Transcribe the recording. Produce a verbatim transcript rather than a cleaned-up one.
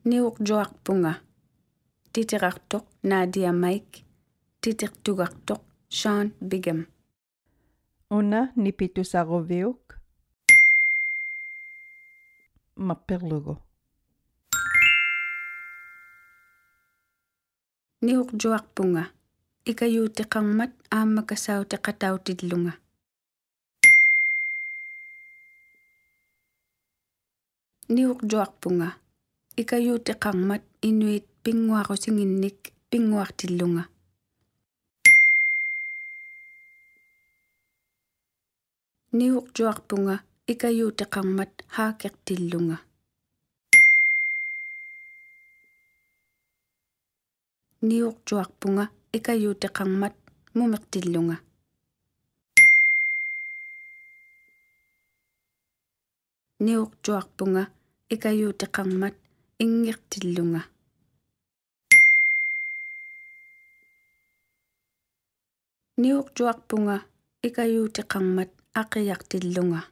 Niuqjuaqpunga. Titirartoq Nadia Mike. Titirtugartoq Sean Bigham. Una nipitusaroviuk. Mapperlugo. Niuqjuaqpunga. Ikayuutiqarmat aammakasautiqatautillunga. Niuqjuaqpunga. Ikayuutiqarmat inuit pinguarusinginnik pinguartillunga. Niuqjuaqpunga. Ikayuutiqarmat haakertillunga. Niuqjuaqpunga. Ikayuutiqarmat mumertillunga. Niuqjuaqpunga. Ikayuutiqarmat ingirtillunga. Niuqjuaqpunga. Ikayuutiqarmat aqiyartillunga.